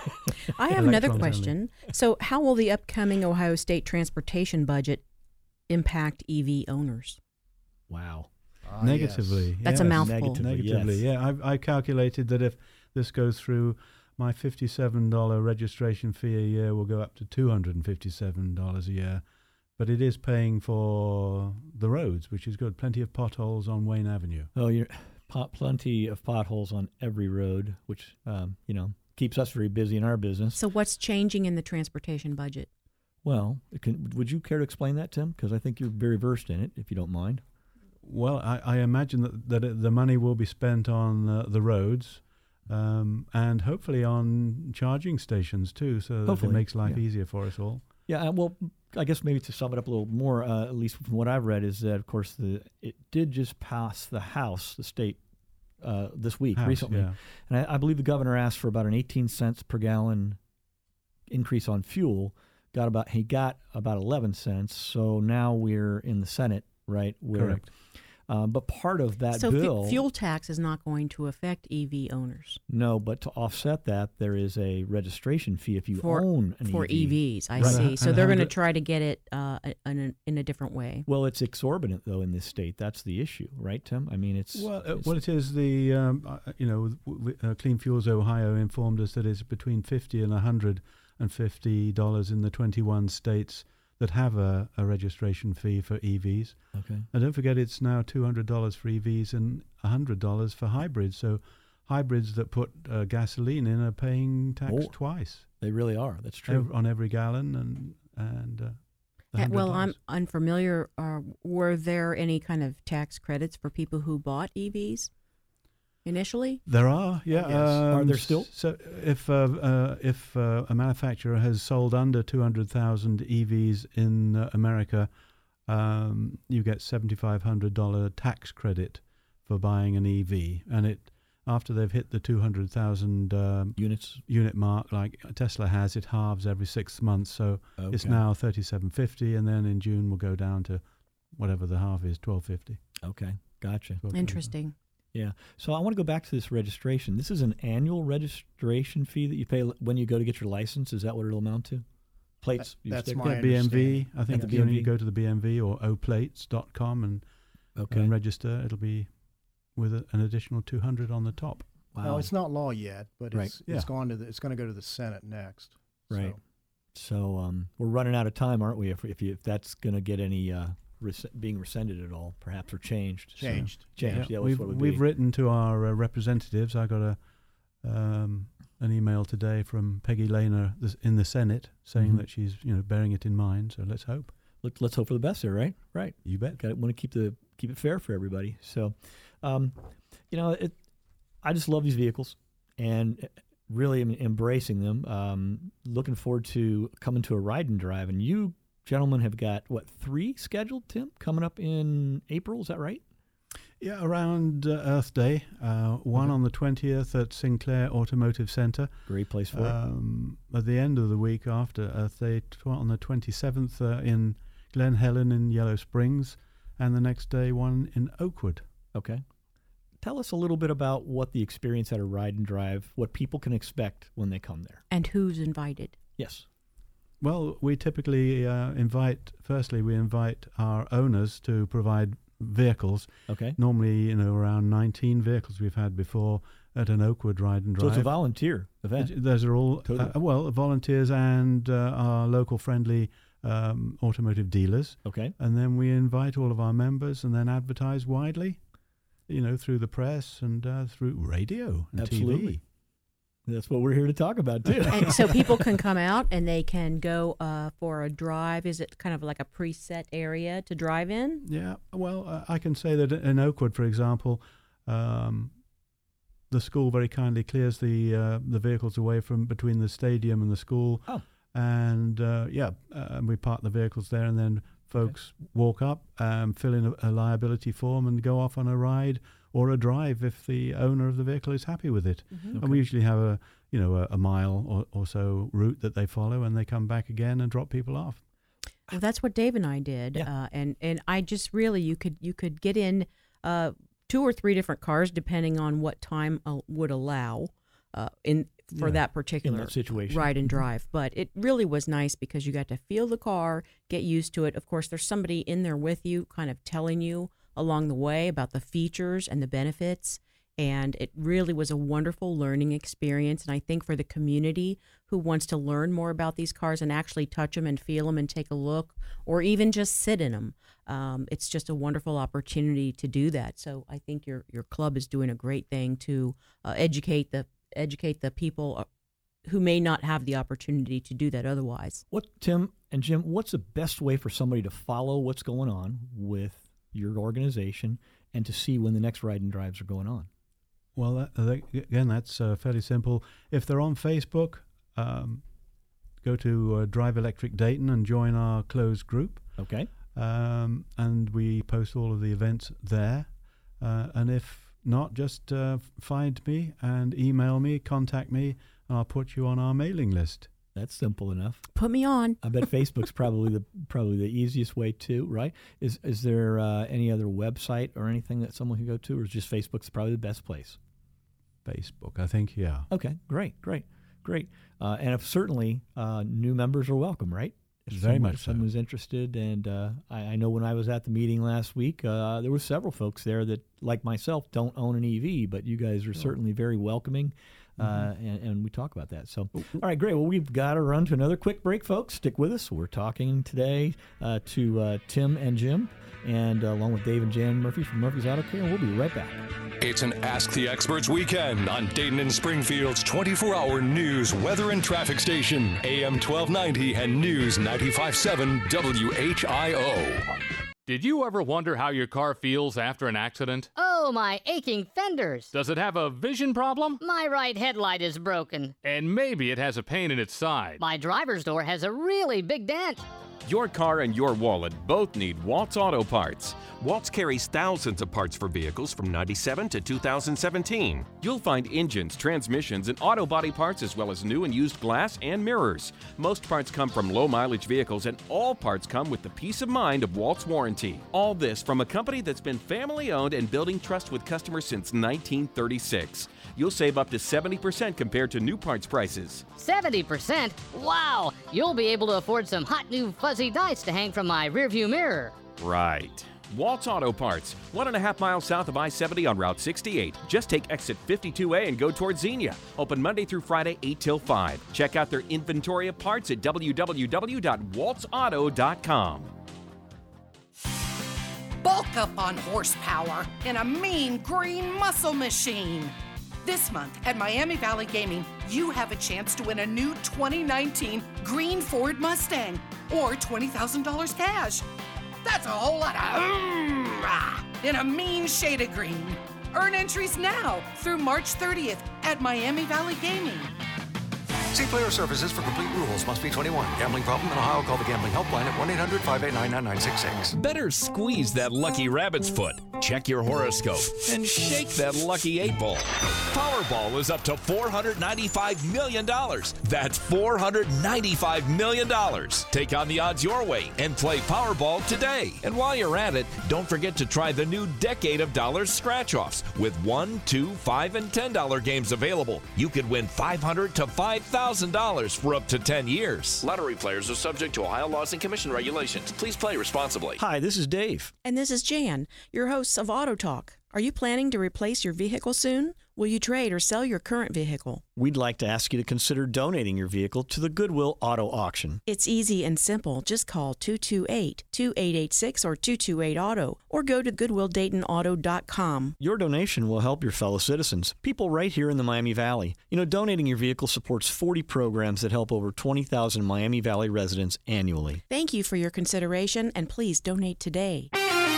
I have another question. So how will the upcoming Ohio State transportation budget impact EV owners? Wow. Negatively. Yes. That's a mouthful. Negatively, yeah. I calculated that if this goes through, my $57 registration fee a year will go up to $257 a year. But it is paying for the roads, which is good. Plenty of potholes on Wayne Avenue. Oh, plenty of potholes on every road, which keeps us very busy in our business. So what's changing in the transportation budget? Well, would you care to explain that, Tim? Because I think you're very versed in it, if you don't mind. Well, I imagine that the money will be spent on the roads and hopefully on charging stations too, so that it makes life easier for us all. Yeah, well, I guess maybe to sum it up a little more, at least from what I've read, is that, of course, it did just pass the state, this week, recently. Yeah. And I believe the governor asked for about an 18 cents per gallon increase on fuel. He got about 11 cents. So now we're in the Senate, right? Correct. But part of that so bill... fuel tax is not going to affect EV owners. No, but to offset that, there is a registration fee if you own an EV. For EVs, I Right. see. So they're going to try to get it in a different way. Well, it's exorbitant, though, in this state. That's the issue, right, Tim? I mean, it's... Well, what it is, the Clean Fuels Ohio informed us that it's between $50 and $150 in the 21 states that have a registration fee for EVs. Okay. And don't forget, it's now $200 for EVs and $100 for hybrids. So hybrids that put gasoline in are paying tax twice. They really are. That's true. On every gallon and the $100. Well, I'm unfamiliar. Were there any kind of tax credits for people who bought EVs initially? There are, yeah. Yes. Are there still? So if a manufacturer has sold under 200,000 EVs in America, you get $7,500 tax credit for buying an EV, and after they've hit the 200,000 unit mark, like Tesla has, it halves every 6 months. So it's now $3,750, and then in June we'll go down to whatever the half is, $1,250. Okay, gotcha. Interesting. Yeah. So I want to go back to this registration. This is an annual registration fee that you pay when you go to get your license. Is that what it'll amount to? Plates? That's my BMV. I think the when you BMV? go to the BMV or oplates.com and register, it'll be with an additional $200 on the top. Wow. No, it's not law yet, but Right. it's Yeah. going to go to the Senate next. Right. So we're running out of time, aren't we? If that's going to get any being rescinded at all, perhaps, or changed. Changed. Changed. Yeah, we've written to our representatives. I got an email today from Peggy Lehner in the Senate saying that she's bearing it in mind. So let's hope. Let's hope for the best there, right? Right. You bet. Want to keep it fair for everybody. So, I just love these vehicles and really am embracing them. Looking forward to coming to a ride and drive. And you gentlemen have got, 3 scheduled, Tim, coming up in April? Is that right? Yeah, around Earth Day. One on the 20th at Sinclair Automotive Center. Great place for it. At the end of the week after Earth Day, on the 27th in Glen Helen in Yellow Springs, and the next day one in Oakwood. Okay. Tell us a little bit about what the experience at a ride and drive, what people can expect when they come there. And who's invited? Yes. Well, we typically invite our owners to provide vehicles. Okay. Normally, around 19 vehicles we've had before at an Oakwood ride and drive. So it's a volunteer event. Those are all, Totally. volunteers and our local friendly automotive dealers. Okay. And then we invite all of our members and then advertise widely, through the press and through radio and Absolutely. TV. That's what we're here to talk about, too. And so people can come out and they can go for a drive. Is it kind of like a preset area to drive in? Yeah, well, I can say that in Oakwood, for example, the school very kindly clears the vehicles away from between the stadium and the school. Oh. And, we park the vehicles there, and then folks walk up, fill in a liability form, and go off on a ride or a drive if the owner of the vehicle is happy with it. Mm-hmm. And we usually have a mile or so route that they follow, and they come back again and drop people off. Well, that's what Dave and I did. Yeah. And I just really, you could get in 2 or 3 different cars depending on what time would allow for that particular situation. Ride and drive. But it really was nice because you got to feel the car, get used to it. Of course, there's somebody in there with you kind of telling you along the way about the features and the benefits. And it really was a wonderful learning experience. And I think for the community who wants to learn more about these cars and actually touch them and feel them and take a look, or even just sit in them, it's just a wonderful opportunity to do that. So I think your club is doing a great thing to educate the people who may not have the opportunity to do that otherwise. Tim and Jim, what's the best way for somebody to follow what's going on with your organization and to see when the next ride and drives are going on? Well, again, that's fairly simple. If they're on Facebook, go to Drive Electric Dayton and join our closed group. Okay. And we post all of the events there. And if not, just find me and email me, contact me, and I'll put you on our mailing list. That's simple enough. Put me on. I bet Facebook's probably the easiest way too, right? Is there any other website or anything that someone can go to, or is just Facebook's probably the best place? Facebook, I think, yeah. Okay, great. And if certainly new members are welcome, right? Very much so. If someone's interested, and I know when I was at the meeting last week, there were several folks there that, like myself, don't own an EV, but you guys are certainly very welcoming. And we talk about that. So, all right, great. Well, we've got to run to another quick break, folks. Stick with us. We're talking today to Tim and Jim, and along with Dave and Jan Murphy from Murphy's Auto Care. We'll be right back. It's an Ask the Experts weekend on Dayton and Springfield's 24-hour news, weather, and traffic station, AM 1290 and News 95.7 WHIO. Did you ever wonder how your car feels after an accident? Oh, my aching fenders. Does it have a vision problem? My right headlight is broken. And maybe it has a pain in its side. My driver's door has a really big dent. Your car and your wallet both need Waltz Auto Parts. Waltz carries thousands of parts for vehicles from 97 to 2017. You'll find engines, transmissions, and auto body parts, as well as new and used glass and mirrors. Most parts come from low-mileage vehicles, and all parts come with the peace of mind of Waltz warranty. All this from a company that's been family-owned and building trust with customers since 1936. You'll save up to 70% compared to new parts prices. 70%? Wow! You'll be able to afford some hot new fuzzy dice to hang from my rearview mirror. Right. Waltz Auto Parts, 1.5 miles south of I-70 on Route 68. Just take exit 52A and go towards Xenia. Open Monday through Friday, 8 till 5. Check out their inventory of parts at www.waltzauto.com. Bulk up on horsepower in a mean green muscle machine. This month at Miami Valley Gaming, you have a chance to win a new 2019 green Ford Mustang or $20,000 cash. That's a whole lot of in a mean shade of green. Earn entries now through March 30th at Miami Valley Gaming. See Player Services for complete rules. Must be 21. Gambling problem? In Ohio, call the Gambling Helpline at 1-800-589-9966. Better squeeze that lucky rabbit's foot. Check your horoscope and shake that lucky 8-ball. Powerball is up to $495 million. That's $495 million. Take on the odds your way and play Powerball today. And while you're at it, don't forget to try the new Decade of Dollars scratch-offs. With $1, $2, $5, and $10 games available, you could win $500 to $5,000 for up to 10 years. Lottery players are subject to Ohio laws and commission regulations. Please play responsibly. Hi, this is Dave. And this is Jan, your hosts of Auto Talk. Are you planning to replace your vehicle soon? Will you trade or sell your current vehicle? We'd like to ask you to consider donating your vehicle to the Goodwill Auto Auction. It's easy and simple. Just call 228-2886 or 228-AUTO or go to GoodwillDaytonAuto.com. Your donation will help your fellow citizens, people right here in the Miami Valley. You know, donating your vehicle supports 40 programs that help over 20,000 Miami Valley residents annually. Thank you for your consideration, and please donate today.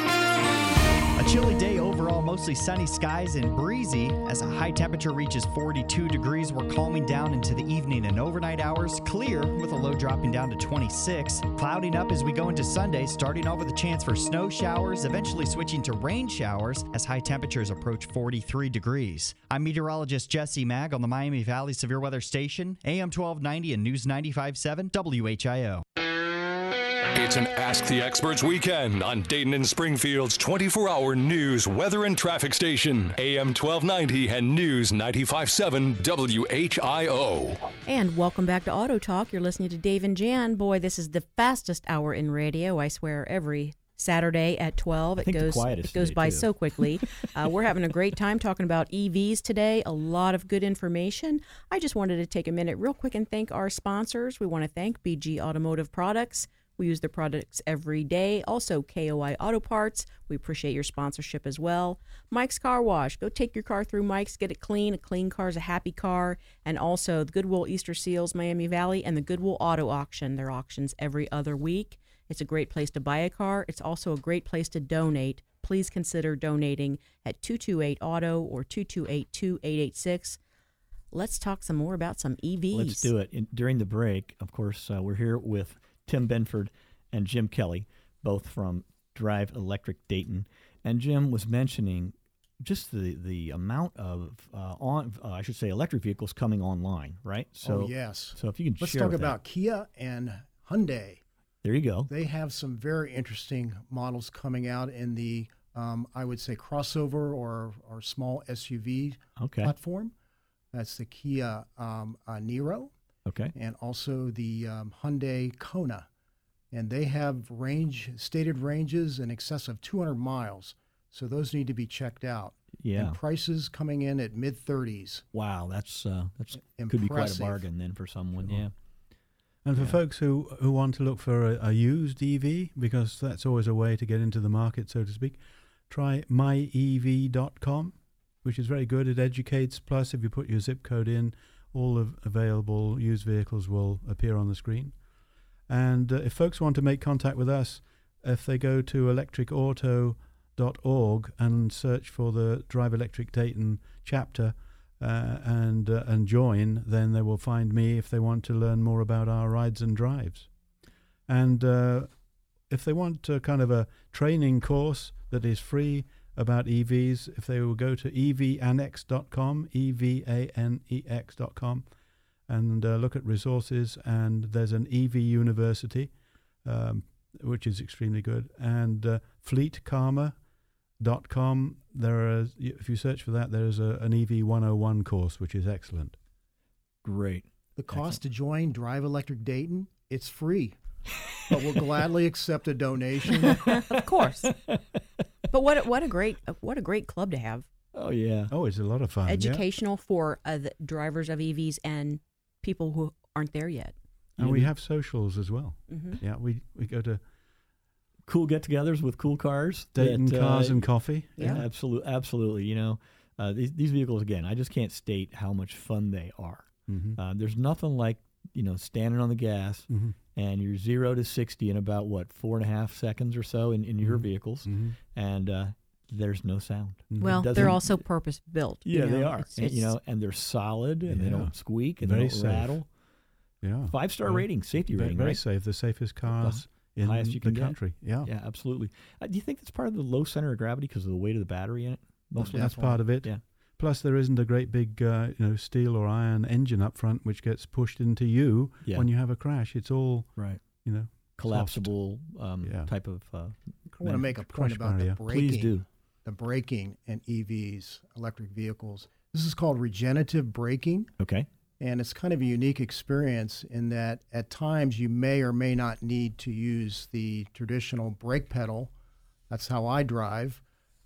A chilly day overall, mostly sunny skies and breezy. As a high temperature reaches 42 degrees, we're calming down into the evening and overnight hours. Clear with a low dropping down to 26. Clouding up as we go into Sunday, starting off with a chance for snow showers, eventually switching to rain showers as high temperatures approach 43 degrees. I'm meteorologist Jesse Mag on the Miami Valley Severe Weather Station, AM 1290 and News 95.7 WHIO. It's an Ask the Experts weekend on Dayton and Springfield's 24-hour news, weather, and traffic station, AM 1290 and News 95.7 WHIO. And welcome back to Auto Talk. You're listening to Dave and Jan. Boy, this is the fastest hour in radio, I swear, every Saturday at 12. It goes by so quickly. We're having a great time talking about EVs today. A lot of good information. I just wanted to take a minute real quick and thank our sponsors. We want to thank BG Automotive Products. We use their products every day. Also, KOI Auto Parts. We appreciate your sponsorship as well. Mike's Car Wash. Go take your car through Mike's. Get it clean. A clean car is a happy car. And also, the Goodwill Easter Seals Miami Valley and the Goodwill Auto Auction. Their auctions every other week. It's a great place to buy a car. It's also a great place to donate. Please consider donating at 228-AUTO or 228-2886. Let's talk some more about some EVs. Let's do it. During the break, of course, we're here with Tim Benford and Jim Kelly, both from Drive Electric Dayton. And Jim was mentioning just the amount of I should say electric vehicles coming online, right? So yes. So if you can Let's share talk with about Kia and Hyundai. There you go. They have some very interesting models coming out in the I would say crossover or small SUV platform. That's the Kia Niro. Okay. And also the Hyundai Kona. And they have stated ranges in excess of 200 miles. So those need to be checked out. Yeah. And prices coming in at mid-30s. Wow, that's could be quite a bargain then for someone. Yeah. And for folks who want to look for a used EV, because that's always a way to get into the market, so to speak, try myev.com, which is very good. It educates. Plus, if you put your zip code in, all of available used vehicles will appear on the screen. And if folks want to make contact with us, if they go to electricauto.org and search for the Drive Electric Dayton chapter and join, then they will find me if they want to learn more about our rides and drives. And if they want kind of a training course that is free about EVs, if they will go to evanex.com, evanex.com, and look at resources, and there's an EV University, which is extremely good, and fleetkarma.com. If you search for that, there's an EV 101 course, which is excellent. Great. The cost to join Drive Electric Dayton, it's free, but we'll gladly accept a donation. Of course. But what a great club to have. Oh yeah. Oh, it's a lot of fun. Educational for the drivers of EVs and people who aren't there yet. And we have socials as well. Mm-hmm. Yeah, we go to cool get-togethers with cool cars. Dayton Cars and Coffee. Yeah, absolutely. You know, these vehicles, again, I just can't state how much fun they are. Mm-hmm. There's nothing like, standing on the gas and you're 0 to 60 in about, 4.5 seconds or so in your vehicles. Mm-hmm. And there's no sound. Well, they're also purpose-built. Yeah, they are. And they're solid, and they don't squeak, and very they don't rattle. Yeah. 5-star rating, safety rating, very right? safe. The safest cars in highest you can the country. Get. Yeah, absolutely. Do you think that's part of the low center of gravity because of the weight of the battery in it? That's part of it. Yeah. Plus, there isn't a great big, steel or iron engine up front which gets pushed into you when you have a crash. It's all right. Collapsible type of. I want to make a point about the braking. Please do. The braking in EVs, electric vehicles. This is called regenerative braking. Okay. And it's kind of a unique experience in that at times you may or may not need to use the traditional brake pedal. That's how I drive.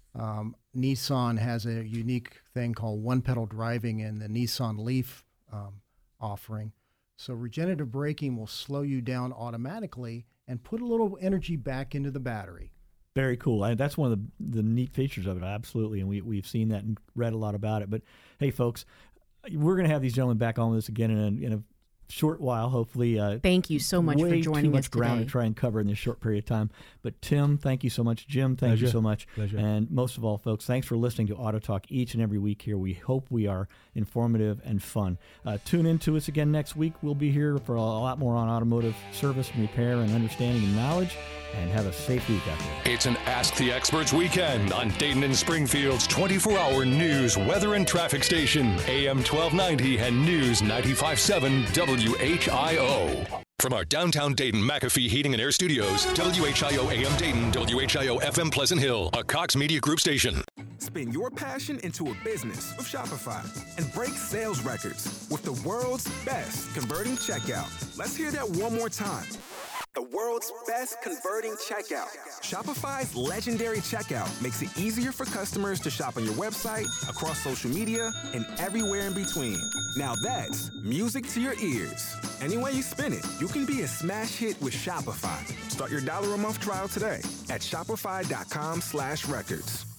Nissan has a unique thing called one-pedal driving in the Nissan Leaf offering. So regenerative braking will slow you down automatically and put a little energy back into the battery. Very cool. That's one of the neat features of it, absolutely. And we've seen that and read a lot about it. But, hey, folks, we're going to have these gentlemen back on this again in a short while, hopefully. Thank you so much for joining us today. Way too much ground to try and cover in this short period of time. But Tim, thank you so much. Jim, thank you so much. Pleasure. And most of all, folks, thanks for listening to Auto Talk each and every week here. We hope we are informative and fun. Tune in to us again next week. We'll be here for a lot more on automotive service and repair and understanding and knowledge. And have a safe week out there. It's an Ask the Experts weekend on Dayton and Springfield's 24-hour news, weather, and traffic station, AM 1290 and News 95.7 WHIO. From our downtown Dayton McAfee Heating and Air Studios, WHIO AM Dayton, WHIO FM Pleasant Hill, a Cox Media Group station. Spin your passion into a business with Shopify and break sales records with the world's best converting checkout. Let's hear that one more time. The world's best converting checkout. Shopify's legendary checkout makes it easier for customers to shop on your website, across social media, and everywhere in between. Now that's music to your ears. Any way you spin it, you can be a smash hit with Shopify. Start your $1 a month trial today at shopify.com/records.